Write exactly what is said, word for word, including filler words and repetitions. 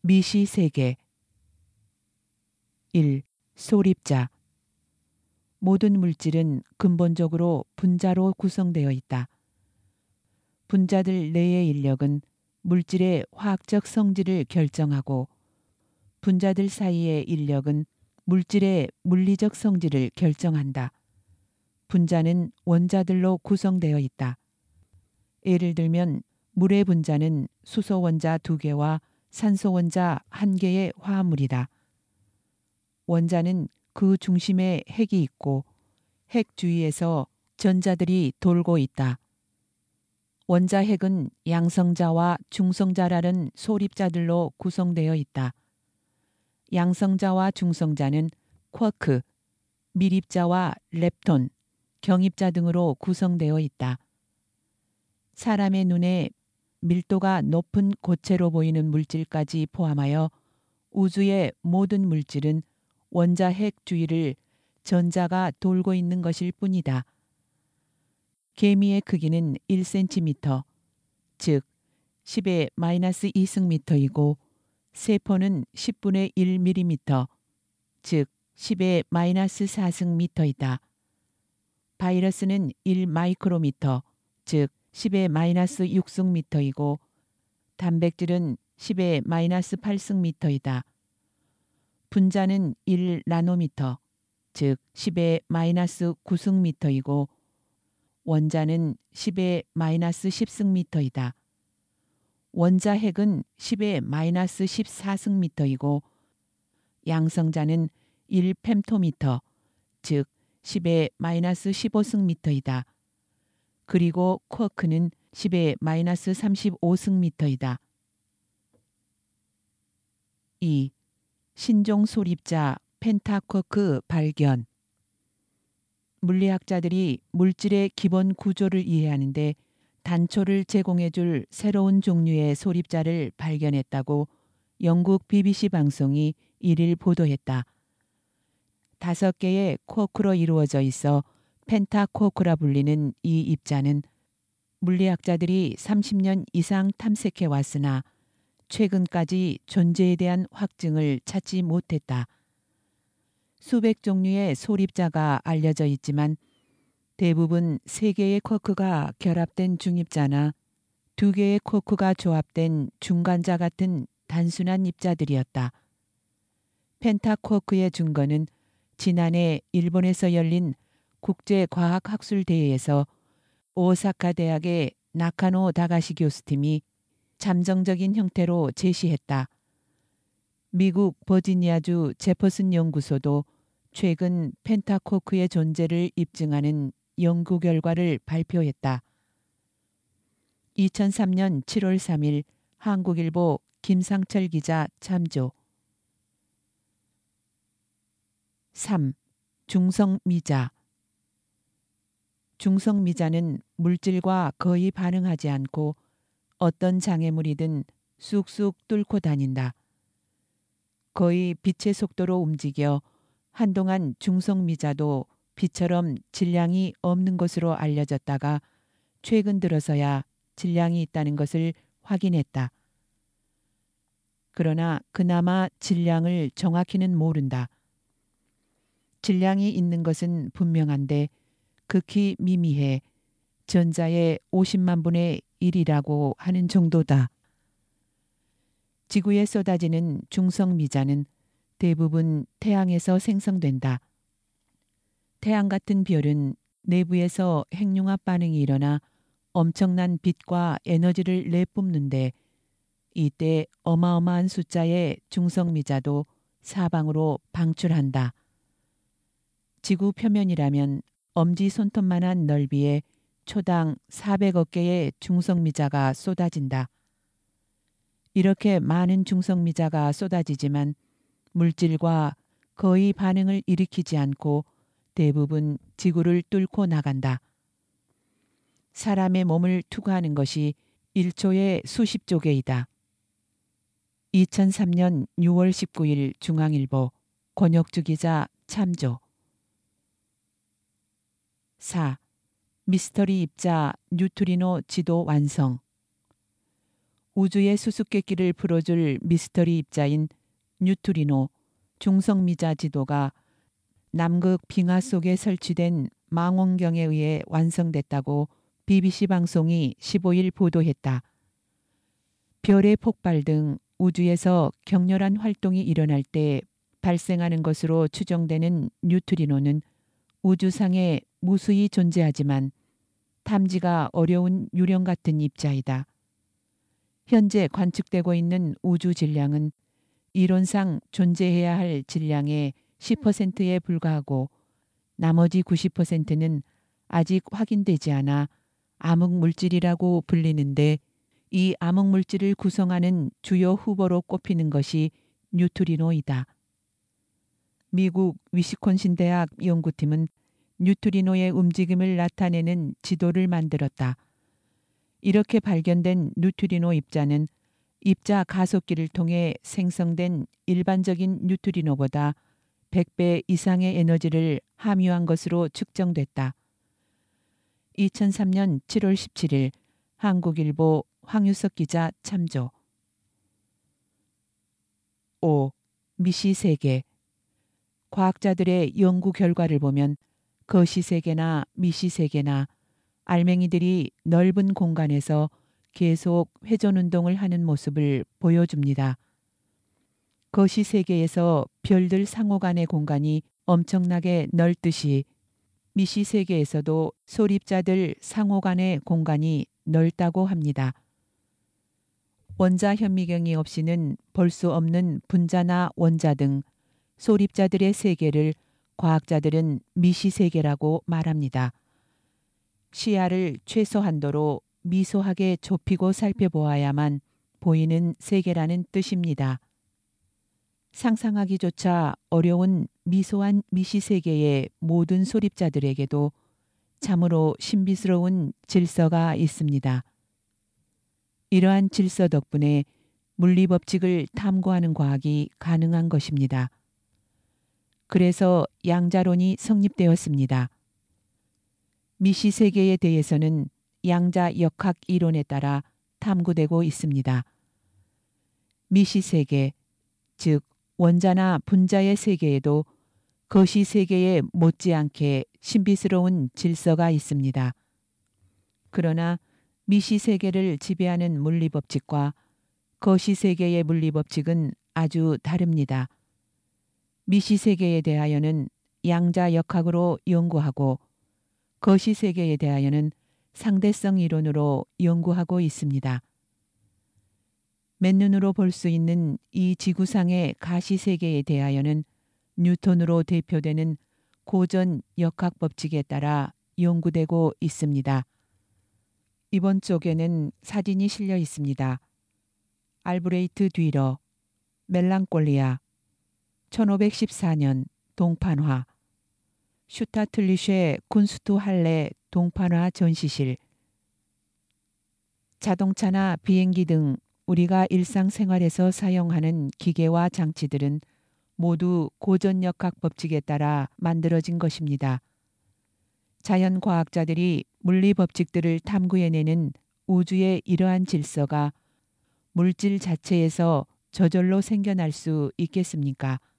미시 세계. 일. 소립자. 모든 물질은 근본적으로 분자로 구성되어 있다. 분자들 내의 인력은 물질의 화학적 성질을 결정하고 분자들 사이의 인력은 물질의 물리적 성질을 결정한다. 분자는 원자들로 구성되어 있다. 예를 들면 물의 분자는 수소 원자 두 개와 산소 원자 한 개의 화합물이다. 원자는 그 중심에 핵이 있고 핵 주위에서 전자들이 돌고 있다. 원자 핵은 양성자와 중성자라는 소립자들로 구성되어 있다. 양성자와 중성자는 쿼크, 밀입자와 렙톤, 경입자 등으로 구성되어 있다. 사람의 눈에 밀도가 높은 고체로 보이는 물질까지 포함하여 우주의 모든 물질은 원자 핵 주위를 전자가 돌고 있는 것일 뿐이다. 개미의 크기는 일 센티미터, 즉 십의 마이너스 이 승미터이고 세포는 십분의 일 밀리미터, 즉 십의 마이너스 사 승미터이다. 바이러스는 일 마이크로미터, 즉 십의 마이너스 육 승미터이고 단백질은 십의 마이너스 팔 승미터이다. 분자는 일 나노미터, 즉 십의 마이너스 구 승미터이고 원자는 십의 마이너스 십 승미터이다. 원자 핵은 십의 마이너스 십사 승미터이고 양성자는 일 펜토미터, 즉 십의 마이너스 십오 승미터이다. 그리고 쿼크는 십의 마이너스 삼십오 승미터이다. 이. 신종 소립자 펜타쿼크 발견. 물리학자들이 물질의 기본 구조를 이해하는데 단초를 제공해줄 새로운 종류의 소립자를 발견했다고 영국 비비씨 방송이 일일 보도했다. 다섯 개의 쿼크로 이루어져 있어 펜타쿼크라 불리는 이 입자는 물리학자들이 삼십 년 이상 탐색해 왔으나 최근까지 존재에 대한 확증을 찾지 못했다. 수백 종류의 소립자가 알려져 있지만 대부분 세 개의 쿼크가 결합된 중입자나 두 개의 쿼크가 조합된 중간자 같은 단순한 입자들이었다. 펜타쿼크의 증거는 지난해 일본에서 열린 국제과학학술대회에서 오사카 대학의 나카노 다가시 교수팀이 잠정적인 형태로 제시했다. 미국 버지니아주 제퍼슨 연구소도 최근 펜타쿼크의 존재를 입증하는 연구 결과를 발표했다. 이천삼 년 칠월 삼일 한국일보 김상철 기자 참조. 삼. 중성미자. 중성미자는 물질과 거의 반응하지 않고 어떤 장애물이든 쑥쑥 뚫고 다닌다. 거의 빛의 속도로 움직여 한동안 중성미자도 빛처럼 질량이 없는 것으로 알려졌다가 최근 들어서야 질량이 있다는 것을 확인했다. 그러나 그나마 질량을 정확히는 모른다. 질량이 있는 것은 분명한데 극히 미미해 전자의 오십만 분의 일이라고 하는 정도다. 지구에 쏟아지는 중성미자는 대부분 태양에서 생성된다. 태양 같은 별은 내부에서 핵융합 반응이 일어나 엄청난 빛과 에너지를 내뿜는데 이때 어마어마한 숫자의 중성미자도 사방으로 방출한다. 지구 표면이라면 엄지손톱만한 넓이에 초당 사백억 개의 중성미자가 쏟아진다. 이렇게 많은 중성미자가 쏟아지지만 물질과 거의 반응을 일으키지 않고 대부분 지구를 뚫고 나간다. 사람의 몸을 투과하는 것이 일 초에 수십조 개이다. 이천삼 년 유월 십구일 중앙일보 권혁주 기자 참조. 사. 미스터리 입자 뉴트리노 지도 완성. 우주의 수수께끼를 풀어줄 미스터리 입자인 뉴트리노 중성미자 지도가 남극 빙하 속에 설치된 망원경에 의해 완성됐다고 비비씨 방송이 십오 일 보도했다. 별의 폭발 등 우주에서 격렬한 활동이 일어날 때 발생하는 것으로 추정되는 뉴트리노는 우주상에 무수히 존재하지만 탐지가 어려운 유령 같은 입자이다. 현재 관측되고 있는 우주 질량은 이론상 존재해야 할 질량의 십 퍼센트에 불과하고 나머지 구십 퍼센트는 아직 확인되지 않아 암흑물질이라고 불리는데 이 암흑물질을 구성하는 주요 후보로 꼽히는 것이 뉴트리노이다. 미국 위스콘신 대학 연구팀은 뉴트리노의 움직임을 나타내는 지도를 만들었다. 이렇게 발견된 뉴트리노 입자는 입자 가속기를 통해 생성된 일반적인 뉴트리노보다 백 배 이상의 에너지를 함유한 것으로 측정됐다. 이천삼 년 칠월 십칠일 한국일보 황유석 기자 참조. 오. 미시세계. 과학자들의 연구 결과를 보면 거시세계나 미시세계나 알맹이들이 넓은 공간에서 계속 회전운동을 하는 모습을 보여줍니다. 거시세계에서 별들 상호 간의 공간이 엄청나게 넓듯이 미시세계에서도 소립자들 상호 간의 공간이 넓다고 합니다. 원자 현미경이 없이는 볼 수 없는 분자나 원자 등 소립자들의 세계를 과학자들은 미시세계라고 말합니다. 시야를 최소한도로 미소하게 좁히고 살펴보아야만 보이는 세계라는 뜻입니다. 상상하기조차 어려운 미소한 미시세계의 모든 소립자들에게도 참으로 신비스러운 질서가 있습니다. 이러한 질서 덕분에 물리법칙을 탐구하는 과학이 가능한 것입니다. 그래서 양자론이 성립되었습니다. 미시세계에 대해서는 양자 역학 이론에 따라 탐구되고 있습니다. 미시세계, 즉 원자나 분자의 세계에도 거시세계에 못지않게 신비스러운 질서가 있습니다. 그러나 미시세계를 지배하는 물리법칙과 거시세계의 물리법칙은 아주 다릅니다. 미시세계에 대하여는 양자 역학으로 연구하고 거시세계에 대하여는 상대성 이론으로 연구하고 있습니다. 맨눈으로 볼 수 있는 이 지구상의 가시세계에 대하여는 뉴턴으로 대표되는 고전 역학 법칙에 따라 연구되고 있습니다. 이번 쪽에는 사진이 실려 있습니다. 알브레이트 뒤러, 멜랑콜리아, 천오백십사 년 동판화, 슈타틀리쉐 군스투 할레 동판화 전시실. 자동차나 비행기 등 우리가 일상생활에서 사용하는 기계와 장치들은 모두 고전역학 법칙에 따라 만들어진 것입니다. 자연과학자들이 물리법칙들을 탐구해내는 우주의 이러한 질서가 물질 자체에서 저절로 생겨날 수 있겠습니까?